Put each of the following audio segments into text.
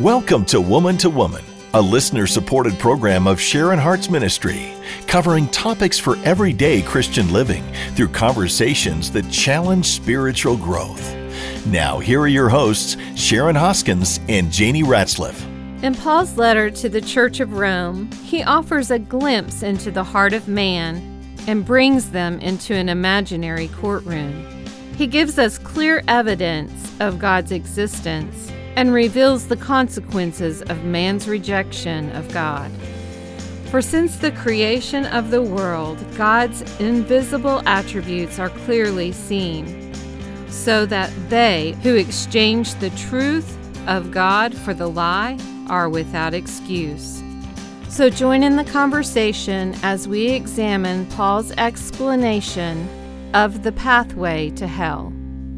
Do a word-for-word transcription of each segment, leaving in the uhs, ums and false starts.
Welcome to Woman to Woman, a listener-supported program of Sharon Hart's ministry, covering topics for everyday Christian living through conversations that challenge spiritual growth. Now, here are your hosts, Sharon Hoskins and Janie Ratzliff. In Paul's letter to the Church of Rome, he offers a glimpse into the heart of man and brings them into an imaginary courtroom. He gives us clear evidence of God's existence and reveals the consequences of man's rejection of God. For since the creation of the world, God's invisible attributes are clearly seen, so that they who exchange the truth of God for the lie are without excuse. So join in the conversation as we examine Paul's explanation of the pathway to hell.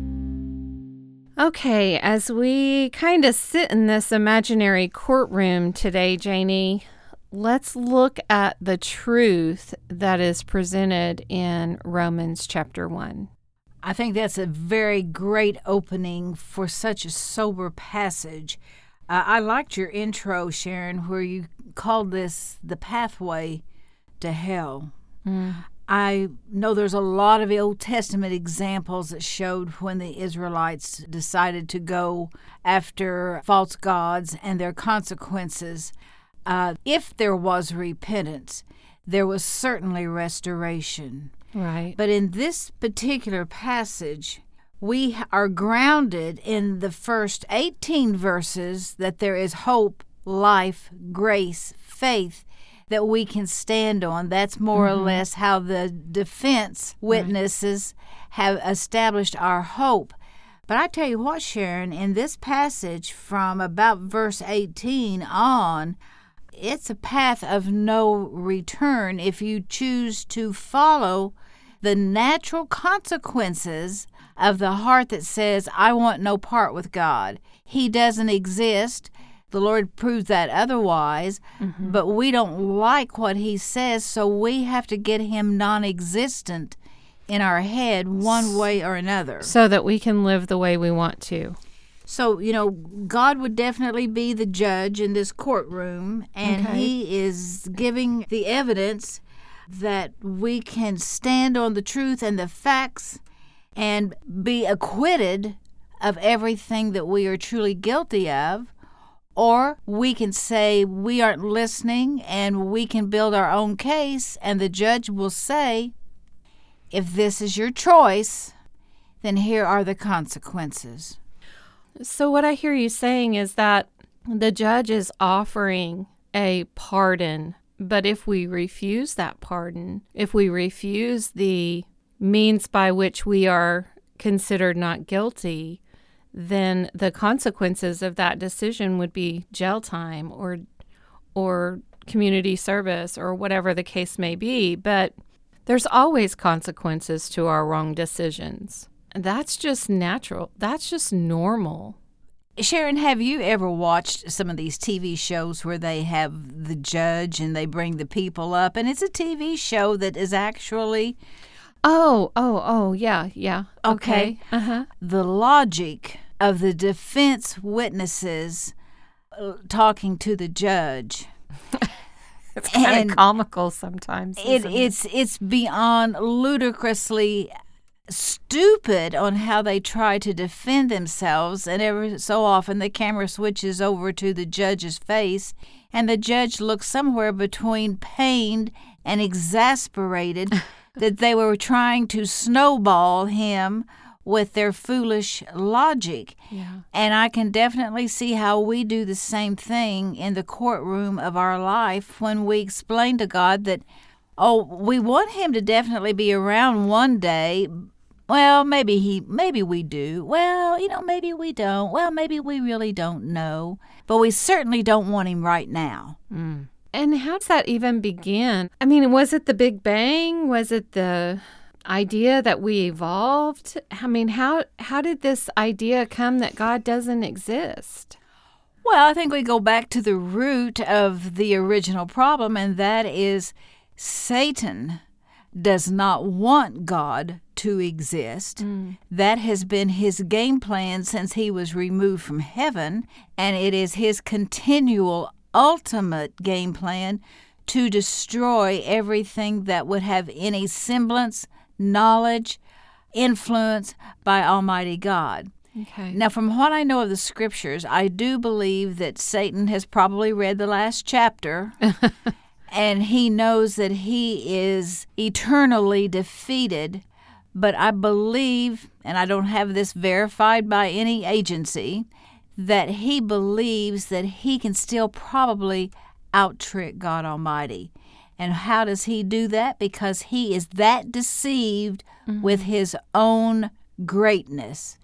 Okay, as we kind of sit in this imaginary courtroom today, Janie, let's look at the truth that is presented in Romans chapter one. I think that's a very great opening for such a sober passage. Uh, I liked your intro, Sharon, where you called this the pathway to hell. Mm. I know there's a lot of Old Testament examples that showed when the Israelites decided to go after false gods and their consequences. Uh, if there was repentance, there was certainly restoration. Right. But in this particular passage, we are grounded in the first eighteen verses that there is hope, life, grace, faith that we can stand on. That's more mm-hmm. or less how the defense witnesses right. have established our hope. But I tell you what, Sharon, in this passage from about verse eighteen on, it's a path of no return if you choose to follow the natural consequences of the heart that says, I want no part with God. He doesn't exist. The Lord proves that otherwise, mm-hmm. but we don't like what he says, so we have to get him non-existent in our head one way or another. So that we can live the way we want to. So, you know, God would definitely be the judge in this courtroom, and okay. he is giving the evidence that we can stand on the truth and the facts and be acquitted of everything that we are truly guilty of. Or we can say we aren't listening and we can build our own case, and the judge will say, if this is your choice, then here are the consequences. So what I hear you saying is that the judge is offering a pardon, but if we refuse that pardon, if we refuse the means by which we are considered not guilty, then the consequences of that decision would be jail time or or community service or whatever the case may be. But there's always consequences to our wrong decisions. That's just natural. That's just normal. Sharon, have you ever watched some of these T V shows where they have the judge and they bring the people up? And it's a T V show that is actually... Oh, oh, oh, yeah, yeah. Okay. okay. Uh-huh. The logic of the defense witnesses talking to the judge. It's kind of comical sometimes. It, it? It's it's beyond ludicrously stupid on how they try to defend themselves, and every so often the camera switches over to the judge's face, and the judge looks somewhere between pained and exasperated that they were trying to snowball him with their foolish logic. Yeah. And I can definitely see how we do the same thing in the courtroom of our life when we explain to God that, oh, we want him to definitely be around one day. Well, maybe he, maybe we do. Well, you know, maybe we don't. Well, maybe we really don't know. But we certainly don't want him right now. Mm. And how does that even begin? I mean, was it the Big Bang? Was it the idea that we evolved? I mean, how how did this idea come that God doesn't exist? Well, I think we go back to the root of the original problem, and that is Satan does not want God to exist. Mm. That has been his game plan since he was removed from heaven, and it is his continual ultimate game plan to destroy everything that would have any semblance, knowledge, influence by Almighty God. Okay. Now, from what I know of the Scriptures, I do believe that Satan has probably read the last chapter, and he knows that he is eternally defeated. But I believe, and I don't have this verified by any agency, that he believes that he can still probably out-trick God Almighty. And how does he do that? Because he is that deceived mm-hmm. with his own greatness.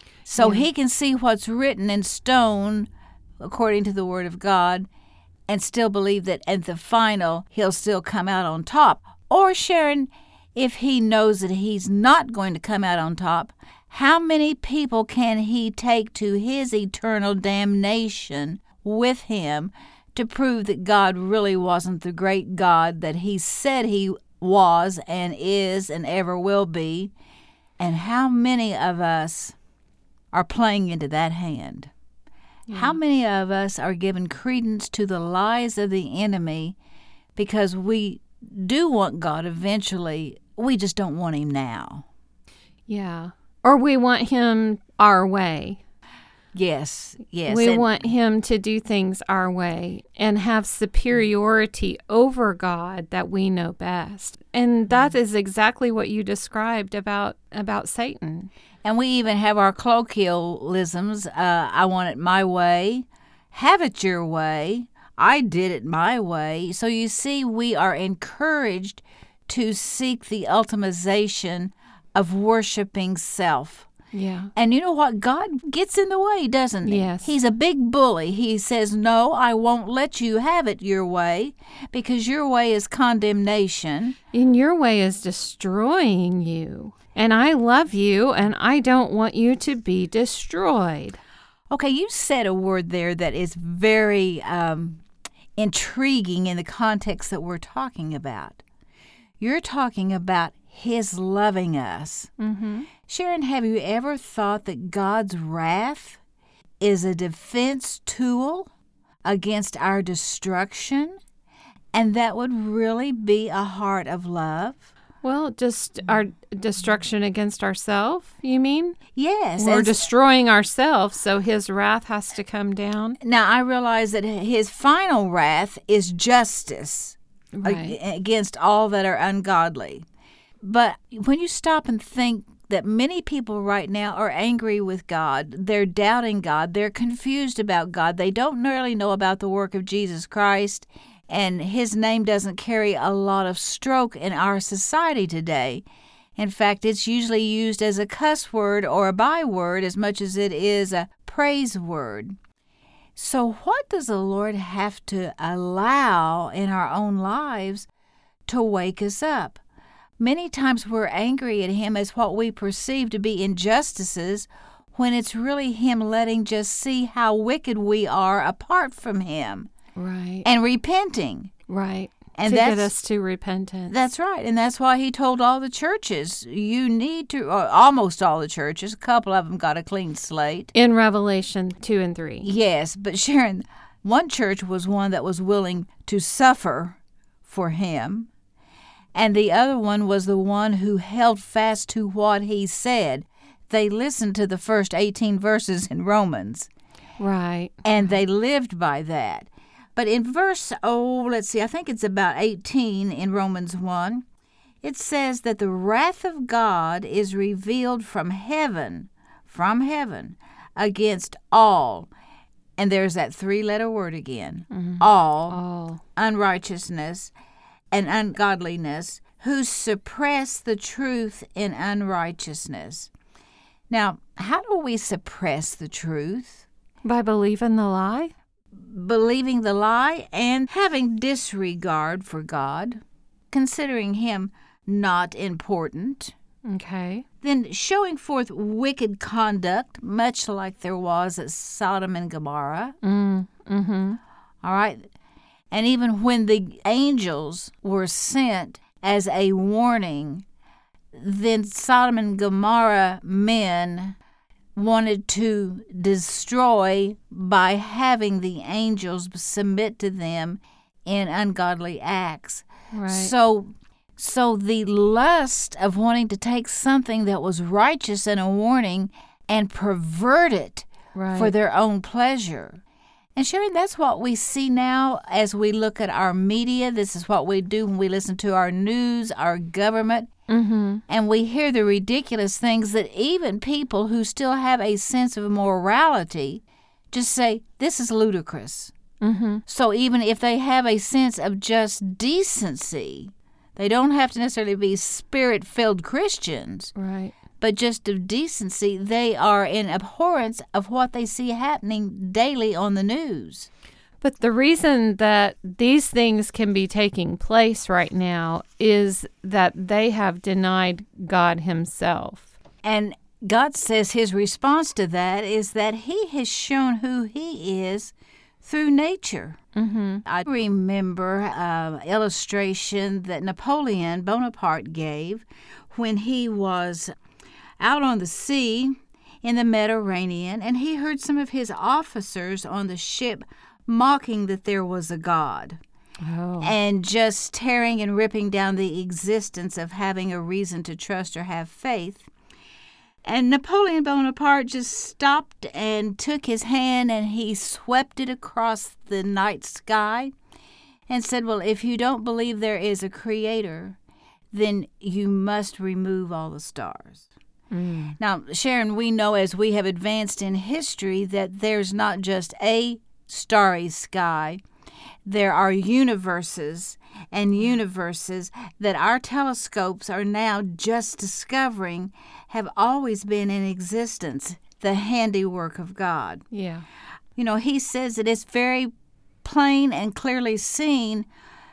So yeah. he can see what's written in stone, according to the Word of God, and still believe that at the final, he'll still come out on top. Or, Sharon, if he knows that he's not going to come out on top, how many people can he take to his eternal damnation with him to prove that God really wasn't the great God that he said he was and is and ever will be? And how many of us are playing into that hand? Yeah. How many of us are giving credence to the lies of the enemy because we do want God eventually, we just don't want him now? Yeah. Or we want him our way. Yes, yes. We and want him to do things our way and have superiority over God that we know best. And that is exactly what you described about, about Satan. And we even have our colloquialisms. Uh, I want it my way. Have it your way. I did it my way. So you see, we are encouraged to seek the ultimization of worshiping self. Yeah. And you know what? God gets in the way, doesn't he? Yes. He's a big bully. He says, no, I won't let you have it your way because your way is condemnation. And your way is destroying you. And I love you, and I don't want you to be destroyed. Okay, you said a word there that is very um, intriguing in the context that we're talking about. You're talking about his loving us. Mm-hmm. Sharon, have you ever thought that God's wrath is a defense tool against our destruction? And that would really be a heart of love? Well, just our destruction against ourselves, you mean? Yes. We're destroying ourselves, so his wrath has to come down. Now, I realize that his final wrath is justice right. against all that are ungodly. But when you stop and think that many people right now are angry with God, they're doubting God, they're confused about God, they don't really know about the work of Jesus Christ, and his name doesn't carry a lot of stroke in our society today. In fact, it's usually used as a cuss word or a byword as much as it is a praise word. So what does the Lord have to allow in our own lives to wake us up? Many times we're angry at him as what we perceive to be injustices when it's really him letting just see how wicked we are apart from him. Right. And repenting. Right. And to that's, get us to repentance. That's right. And that's why he told all the churches, you need to, or almost all the churches, a couple of them got a clean slate. In Revelation two and three. Yes, but Sharon, one church was one that was willing to suffer for him. And the other one was the one who held fast to what he said. They listened to the first eighteen verses in Romans. Right. And they lived by that. But in verse, oh, let's see, I think it's about eighteen in Romans one, it says that the wrath of God is revealed from heaven, from heaven, against all. And there's that three-letter word again, mm-hmm. all, all, unrighteousness and ungodliness, who suppress the truth in unrighteousness. Now, how do we suppress the truth? By believing the lie? Believing the lie and having disregard for God, considering him not important. Okay. Then showing forth wicked conduct, much like there was at Sodom and Gomorrah. Mm, mm-hmm. All right. And even when the angels were sent as a warning, then Sodom and Gomorrah men wanted to destroy by having the angels submit to them in ungodly acts. Right. So, so the lust of wanting to take something that was righteous and a warning and pervert it Right. for their own pleasure. And Sharon, that's what we see now as we look at our media. This is what we do when we listen to our news, our government, Mm-hmm. and we hear the ridiculous things that even people who still have a sense of morality just say, this is ludicrous. Mm-hmm. So even if they have a sense of just decency, they don't have to necessarily be spirit-filled Christians, Right. but just of decency, they are in abhorrence of what they see happening daily on the news. But the reason that these things can be taking place right now is that they have denied God himself. And God says his response to that is that he has shown who he is through nature. Mm-hmm. I remember an illustration that Napoleon Bonaparte gave when he was out on the sea in the Mediterranean, and he heard some of his officers on the ship mocking that there was a God. Oh. And just tearing and ripping down the existence of having a reason to trust or have faith. And Napoleon Bonaparte just stopped and took his hand and he swept it across the night sky and said, well, if you don't believe there is a creator, then you must remove all the stars. Mm. Now, Sharon, we know as we have advanced in history that there's not just a starry sky. There are universes and universes that our telescopes are now just discovering have always been in existence, the handiwork of God. Yeah. You know, he says that it's very plain and clearly seen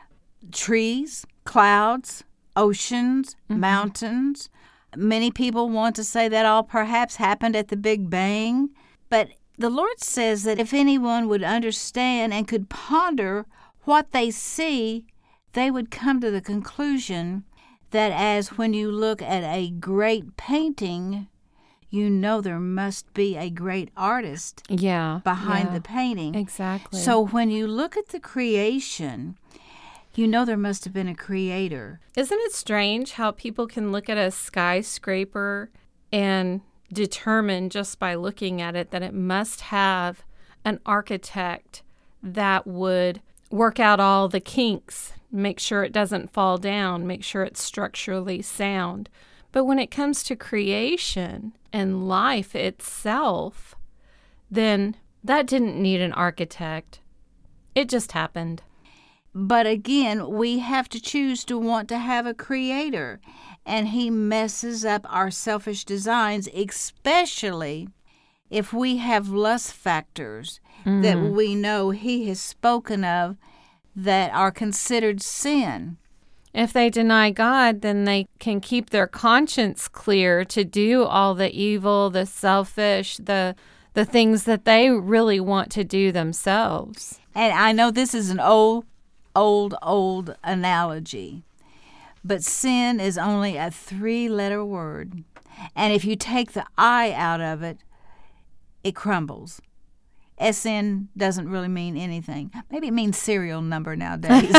trees, clouds, oceans, Mm-hmm. mountains. Many people want to say that all perhaps happened at the Big Bang, but the Lord says that if anyone would understand and could ponder what they see, they would come to the conclusion that as when you look at a great painting, you know there must be a great artist Yeah. behind yeah. the painting. Exactly. So when you look at the creation, you know there must have been a creator. Isn't it strange how people can look at a skyscraper and determine just by looking at it that it must have an architect that would work out all the kinks, make sure it doesn't fall down, make sure it's structurally sound. But when it comes to creation and life itself, then that didn't need an architect. It just happened. But again, we have to choose to want to have a creator. And he messes up our selfish designs, especially if we have lust factors mm-hmm. that we know he has spoken of that are considered sin. If they deny God, then they can keep their conscience clear to do all the evil, the selfish, the the things that they really want to do themselves. And I know this is an old, old, old analogy, but sin is only a three-letter word. And if you take the I out of it, it crumbles. S N doesn't really mean anything. Maybe it means serial number nowadays.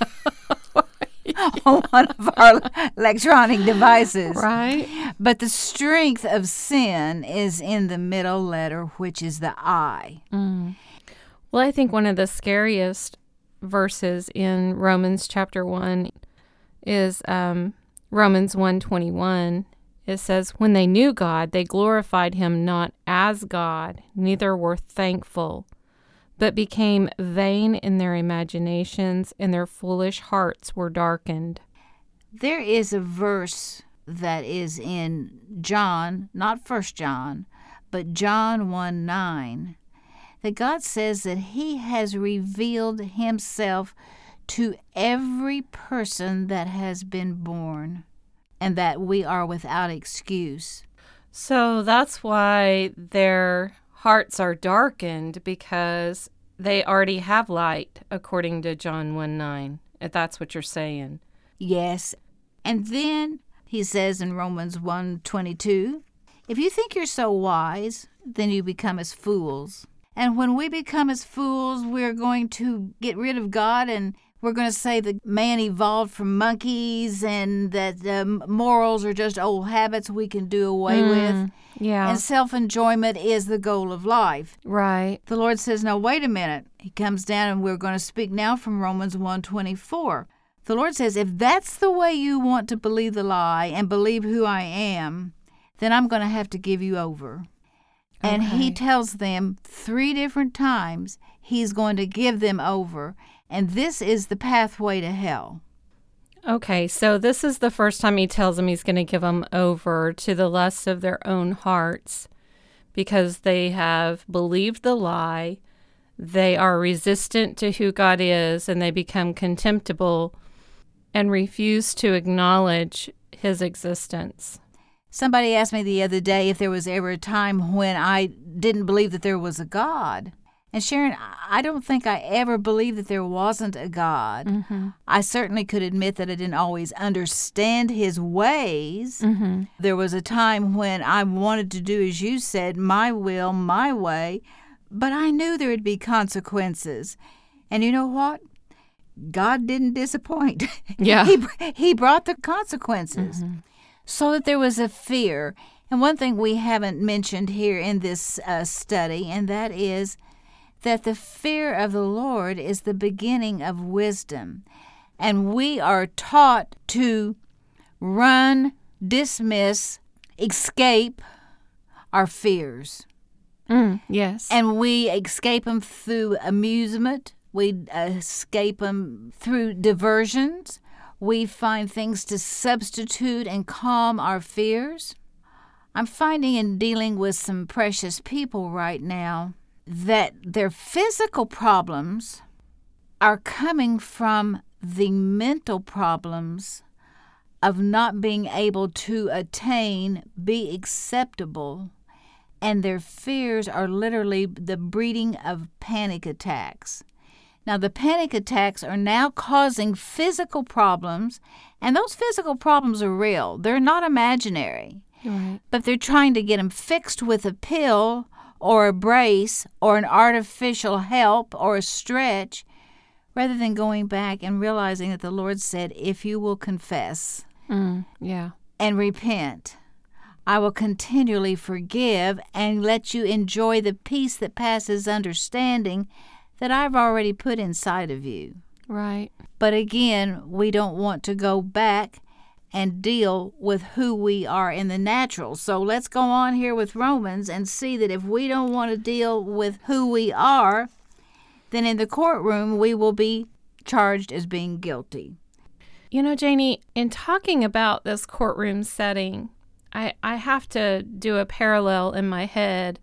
On one of our electronic devices. Right. But the strength of sin is in the middle letter, which is the I. Mm. Well, I think one of the scariest verses in Romans chapter one is um, Romans one twenty-one. It says, when they knew God, they glorified him not as God, neither were thankful, but became vain in their imaginations, and their foolish hearts were darkened. There is a verse that is in John, not First John, but John one nine, that God says that he has revealed himself to every person that has been born, and that we are without excuse. So that's why their hearts are darkened, because they already have light, according to John one nine, if that's what you're saying. Yes. And then he says in Romans one twenty-two, if you think you're so wise, then you become as fools. And when we become as fools, we're going to get rid of God, and we're going to say that man evolved from monkeys and that um, morals are just old habits we can do away Mm, with. yeah. And self-enjoyment is the goal of life. Right. The Lord says, no, wait a minute. He comes down, and we're going to speak now from Romans one twenty-four. The Lord says, if that's the way you want to believe the lie and believe who I am, then I'm going to have to give you over. And Okay. he tells them three different times he's going to give them over. And this is the pathway to hell. Okay, so this is the first time he tells them he's going to give them over to the lusts of their own hearts because they have believed the lie, they are resistant to who God is, and they become contemptible and refuse to acknowledge his existence. Somebody asked me the other day if there was ever a time when I didn't believe that there was a God. And Sharon, I don't think I ever believed that there wasn't a God. Mm-hmm. I certainly could admit that I didn't always understand his ways. Mm-hmm. There was a time when I wanted to do, as you said, my will, my way, but I knew there would be consequences. And you know what? God didn't disappoint. Yeah. he, he brought the consequences. Mm-hmm. So that there was a fear. And one thing we haven't mentioned here in this uh, study, and that is that the fear of the Lord is the beginning of wisdom. And we are taught to run, dismiss, escape our fears. Mm, yes. And we escape them through amusement. We escape them through diversions. We find things to substitute and calm our fears. I'm finding in dealing with some precious people right now that their physical problems are coming from the mental problems of not being able to attain, be acceptable, and their fears are literally the breeding of panic attacks. Now, the panic attacks are now causing physical problems, and those physical problems are real. They're not imaginary. Right. But they're trying to get them fixed with a pill or a brace or an artificial help or a stretch, rather than going back and realizing that the Lord said, if you will confess Mm, yeah. and repent, I will continually forgive and let you enjoy the peace that passes understanding that I've already put inside of you. Right. But again, we don't want to go back and deal with who we are in the natural. So let's go on here with Romans and see that if we don't want to deal with who we are, then in the courtroom we will be charged as being guilty. You know, Janie, in talking about this courtroom setting, I, I have to do a parallel in my head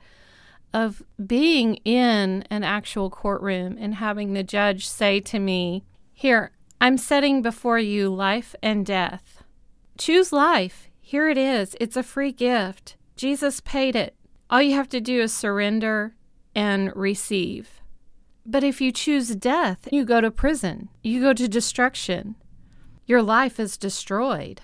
of being in an actual courtroom and having the judge say to me, here, I'm setting before you life and death. Choose life. Here it is. It's a free gift. Jesus paid it. All you have to do is surrender and receive. But if you choose death, you go to prison. You go to destruction. Your life is destroyed.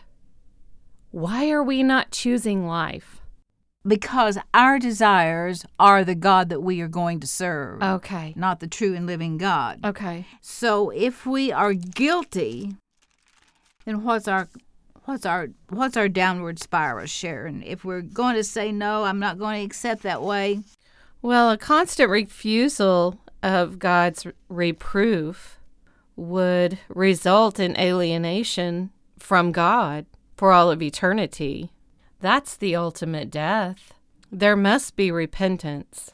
Why are we not choosing life? Because our desires are the God that we are going to serve. Okay. Not the true and living God. Okay. So if we are guilty, then what's our what's our what's our downward spiral, Sharon? If we're going to say no, I'm not going to accept that way. Well, a constant refusal of God's reproof would result in alienation from God for all of eternity. That's the ultimate death. There must be repentance.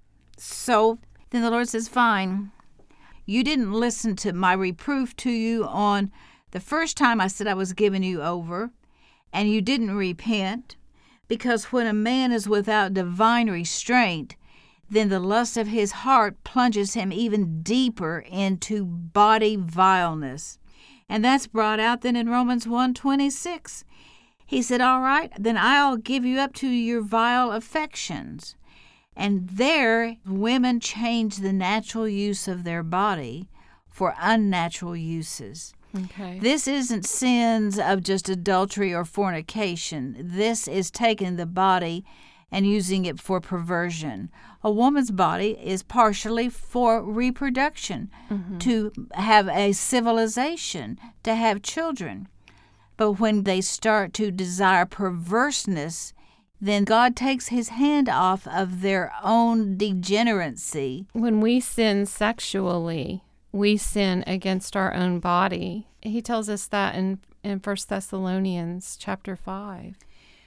So then the Lord says, fine. You didn't listen to my reproof to you on the first time I said I was giving you over, and you didn't repent, because when a man is without divine restraint, then the lust of his heart plunges him even deeper into body vileness. And that's brought out then in Romans one twenty-six. He said, all right, then I'll give you up to your vile affections. And there, women change the natural use of their body for unnatural uses. Okay. This isn't sins of just adultery or fornication. This is taking the body and using it for perversion. A woman's body is partially for reproduction, mm-hmm. to have a civilization, to have children. But when they start to desire perverseness, then God takes his hand off of their own degeneracy. When we sin sexually, we sin against our own body. He tells us that in, in First Thessalonians chapter five.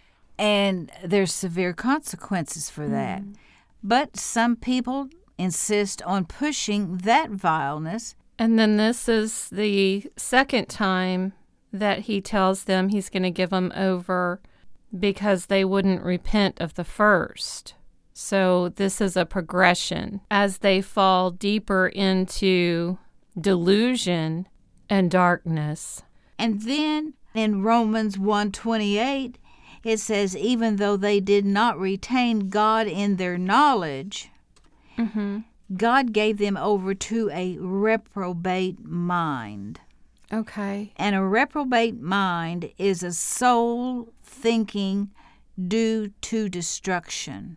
And there's severe consequences for that. Mm. But some people insist on pushing that vileness. And then this is the second time that he tells them he's going to give them over because they wouldn't repent of the first. So this is a progression. As they fall deeper into delusion and darkness. And then in Romans one twenty-eight, it says, even though they did not retain God in their knowledge, mm-hmm. God gave them over to a reprobate mind. Okay. And a reprobate mind is a soul thinking due to destruction.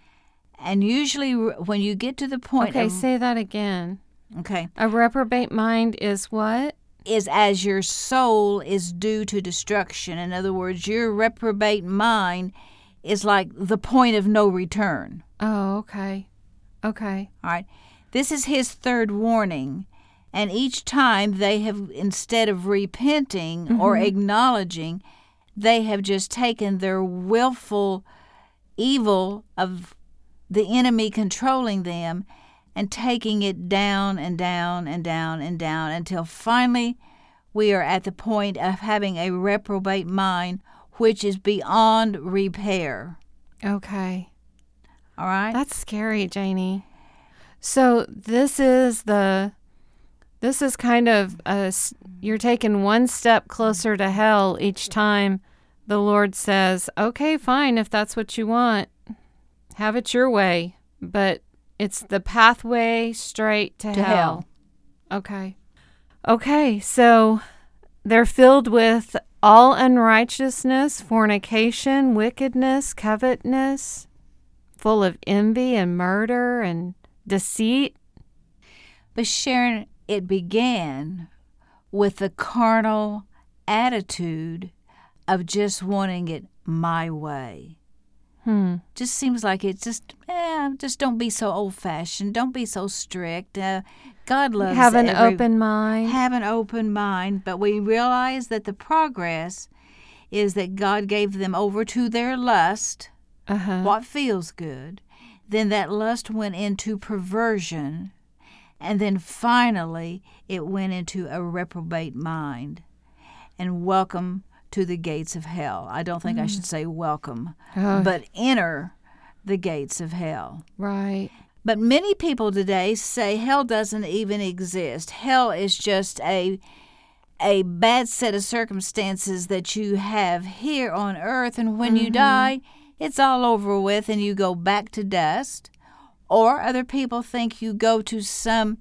And usually when you get to the point okay, of... Okay, say that again. Okay. A reprobate mind is what? Is as your soul is due to destruction. In other words, your reprobate mind is like the point of no return. Oh, okay. Okay. All right. This is his third warning. And each time they have, instead of repenting mm-hmm. or acknowledging, they have just taken their willful evil of the enemy controlling them and taking it down and down and down and down until finally we are at the point of having a reprobate mind, which is beyond repair. Okay. All right? That's scary, Janie. So this is the, this is kind of, a, you're taking one step closer to hell each time the Lord says, okay, fine, if that's what you want, have it your way, but it's the pathway straight to, to hell. hell. Okay. Okay, so they're filled with all unrighteousness, fornication, wickedness, covetousness, full of envy and murder and deceit. But Sharon, it began with the carnal attitude of just wanting it my way. Hmm. Just seems like it's just, eh, just don't be so old-fashioned. Don't be so strict. Uh, God loves Have an every, open mind. Have an open mind. But we realize that the progress is that God gave them over to their lust, uh-huh. what feels good. Then that lust went into perversion. And then finally, it went into a reprobate mind. And welcome to the gates of hell. I don't think mm. I should say welcome, oh. but enter the gates of hell. Right. But many people today say hell doesn't even exist. Hell is just a a bad set of circumstances that you have here on earth, and when mm-hmm. you die, it's all over with and you go back to dust. Or other people think you go to some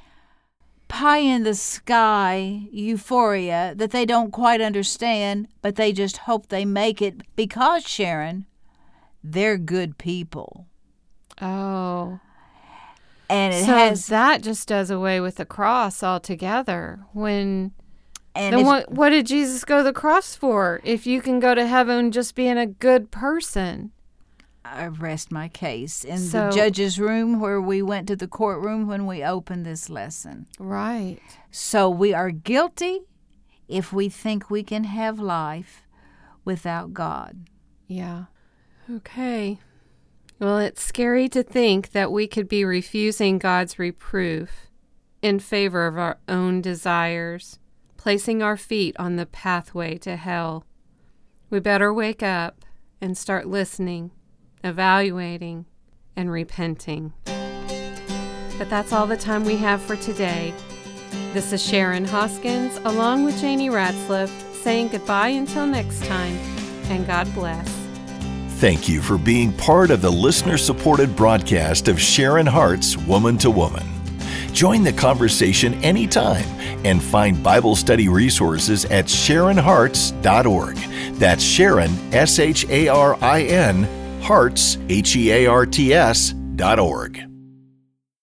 pie-in-the-sky euphoria that they don't quite understand, but they just hope they make it because, Sharon, they're good people. Oh. And it so has... that just does away with the cross altogether. When... And then if, what, what did Jesus go to the cross for if you can go to heaven just being a good person? I rest my case in so, the judge's room where we went to the courtroom when we opened this lesson. Right. So we are guilty if we think we can have life without God. Yeah. Okay. Well, it's scary to think that we could be refusing God's reproof in favor of our own desires, placing our feet on the pathway to hell. We better wake up and start listening, evaluating, and repenting. But that's all the time we have for today. This is Sharon Hoskins, along with Janie Ratzliff, saying goodbye until next time, and God bless. Thank you for being part of the listener-supported broadcast of Sharon Hart's Woman to Woman. Join the conversation anytime and find Bible study resources at sharon hearts dot org. That's Sharon, S H A R I N, Hearts, H E A R T S, dot org.